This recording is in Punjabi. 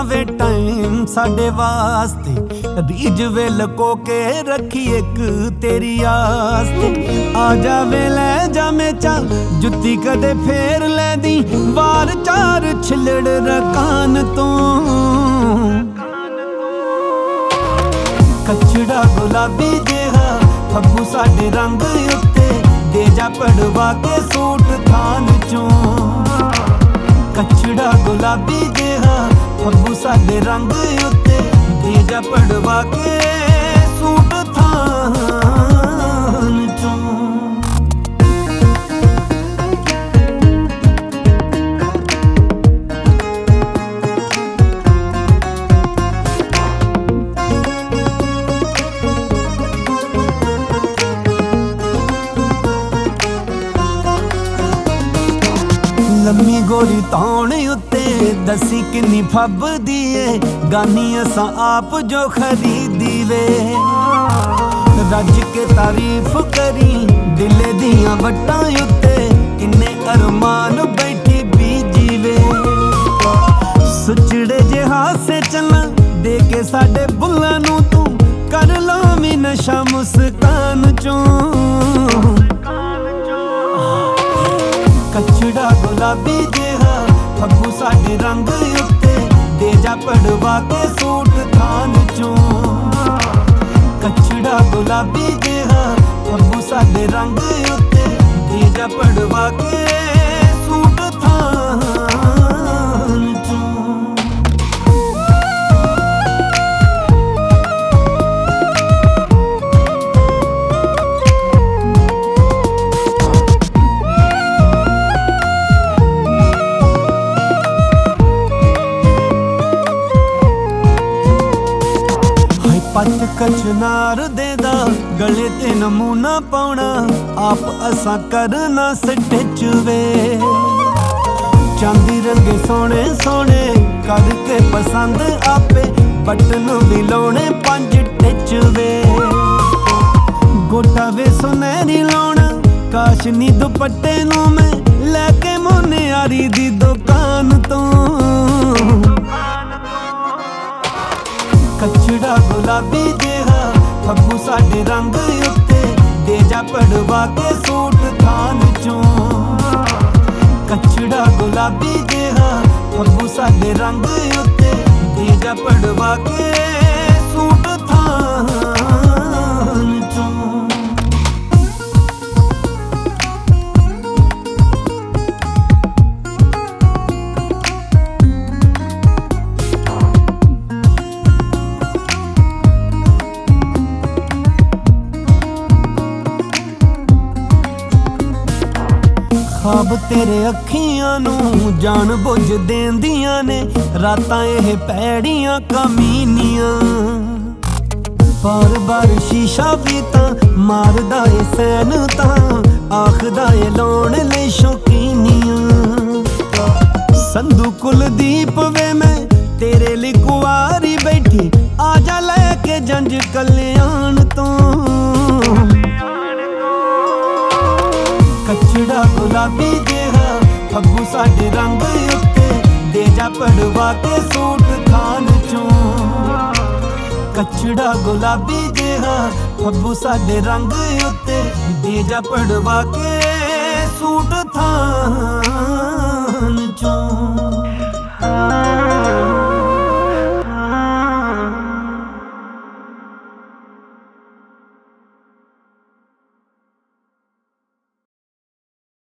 ਵੇ ਟਾਈਮ ਸਾਡੇ ਵਾਸਤੇ, ਰੀਝ ਵੇ ਲਕੋ ਕੇ ਰੱਖੀ ਇੱਕ ਤੇਰੀ ਆਸ ਤੇ। ਆ ਜਾਵੇ ਲੈ ਜਾਵੇਂ ਚੱਲ ਜੁੱਤੀ ਕਦੇ ਫੇਰ ਲੈਂਦੀ, ਵਾਰ ਚਾਰ ਛਿਲੜ ਰਕਾਨ ਤੋਂ। ਕੱਚੜਾ ਗੁਲਾਬੀ ਜਿਹਾ ਫੱਗੂ ਸਾਡੇ ਰੰਗ ਉੱਤੇ, ਦੇ ਜਾ ਪੜਵਾ ਕੇ ਸੂਟ ਥਾਨ ਚੋਂ। ਕੱਚੜਾ ਗੁਲਾਬੀ ਜਿਹਾ ਫੱਗੂ ਸਾਡੇ ਰੰਗ ਉੱਤੇ, ਦੇ ਜਾ ਪੜਵਾ ਕੇ ਸੂਟ ਥਾਨ ਚੋਂ। ਲੰਮੀ ਗੋਰੀ ਤੌਣ ਉੱਤੇ ਦਸੀ ਕਿੰਨੀ ਫੱਬਦੀ ਏ, ਗਾਨੀ ਅਸਾਂ ਆਪ ਜੋ ਖਰੀਦੀ ਵੇ। ਰੱਜ ਕੇ ਤਾਰੀਫ ਕਰੀ ਦਿਲ ਦੀਆਂ ਵੱਟਾਂ ਉੱਤੇ, ਕਿੰਨੇ ਅਰਮਾਨ ਬੈਠੀ ਬੀਜੀ ਵੇ। ਸੁਚੜੇ ਜੇ ਹਾਸੇ ਚੱਲਣ ਦੇ ਕੇ ਸਾਡੇ ਬੁੱਲਾਂ ਨੂੰ, ਤੂੰ ਕਰ ਲਾਵੀਂ ਨਸ਼ਾ ਮੁਸਕਾਨ ਚੋਂ। ਕੱਚੜਾ ਗੁਲਾਬੀ ਜਿਹਾ ਫੱਗੂ ਸਾਡੇ ਰੰਗ ਉੱਤੇ, ਦੇ ਜਾ ਪੜਵਾ ਕੇ ਸੂਟ ਥਾਨ ਚੋਂ। ਕੱਚੜਾ ਗੁਲਾਬੀ ਜਿਹਾ ਫੱਗੂ ਸਾਡੇ ਰੰਗ ਉੱਤੇ, ਦੇ ਜਾ ਪੜਵਾ ਕੇ ਸੂਟ ਥਾਨ ਚੋਂ। ਪੱਟ ਕਚਨਾਰ ਦੇ ਦਾ ਗਲੇ ਤੇ ਨਮੂਨਾ ਪਾਉਣਾ, ਆਪ ਅਸਾਂ ਕਰਨਾ ਸਟਿਚ ਵੇ। ਚਾਂਦੀ ਰੰਗੇ ਸੋਹਣੇ ਸੋਹਣੇ ਕਰਕੇ ਪਸੰਦ ਆਪੇ, ਬਟਨ ਵੀ ਲਾਉਣੇ 5 ਟਿਚ ਵੇ। ਗੋਟਾ ਵੇ ਸੁਨਹਿਰੀ ਲਾਉਣਾ ਕਾਸ਼ਨੀ ਦੁਪੱਟੇ ਨੂੰ, ਮੈਂ ਲੈ ਕੇ ਮੁਨਿਆਰੀ ਦੀ ਦੁਕਾਨ ਤੋਂ। ਕੱਚੜਾ ਗੁਲਾਬੀ ਜਿਹਾ ਫੱਗੂ ਸਾਡੇ ਰੰਗ ਉੱਤੇ, ਦੇ ਜਾ ਪੜਵਾ ਕੇ ਸੂਟ ਥਾਨ ਚੋਂ। ਕੱਚੜਾ ਗੁਲਾਬੀ ਜਿਹਾ ਫੱਗੂ ਸਾਡੇ ਰੰਗ ਉੱਤੇ, ਦੇ ਜਾ ਪੜਵਾ ਕੇ ਸੂਟ ਥਾਨ ਚੋਂ। ਖਾਬ ਤੇਰੇ ਅੱਖੀਆਂ ਨੂੰ ਜਾਣ ਬੁੱਝ ਦੇਂਦੀਆਂ ਨੇ, ਰਾਤਾਂ ਇਹ ਪੈੜੀਆਂ ਕਮੀਨੀਆਂ। ਬਾਰ-ਬਾਰ ਸ਼ੀਸ਼ਾ ਵੀ ਤਾਂ ਮਾਰਦਾ ਏ ਸੈਨ, ਤਾਂ ਆਖਦਾ ਏ ਲਾਉਣ ਲਈ ਸ਼ੌਕੀਨੀਆਂ। ਸੰਧੂ ਕੁਲਦੀਪ ਵੇ ਮੈਂ ਤੇਰੇ ਲਈ ਕੁਆਰੀ ਬੈਠੀ, ਆ ਜਾ ਲੈ ਕੇ ਜੰਝ ਕਲਿਆਣ ਤੋਂ। ਕੱਚੜਾ ਗੁਲਾਬੀ ਜਿਹਾ ਫੱਗੂ ਸਾਡੇ ਰੰਗ ਉੱਤੇ, ਦੇ ਜਾ ਪੜਵਾ ਕੇ ਸੂਟ ਥਾਨ ਚੋਂ। ਕੱਚੜਾ ਗੁਲਾਬੀ ਜਿਹਾ ਫੱਗੂ ਸਾਡੇ ਰੰਗ ਉੱਤੇ, ਦੇ ਜਾ ਪੜਵਾ ਕੇ ਸੂਟ ਥਾਨ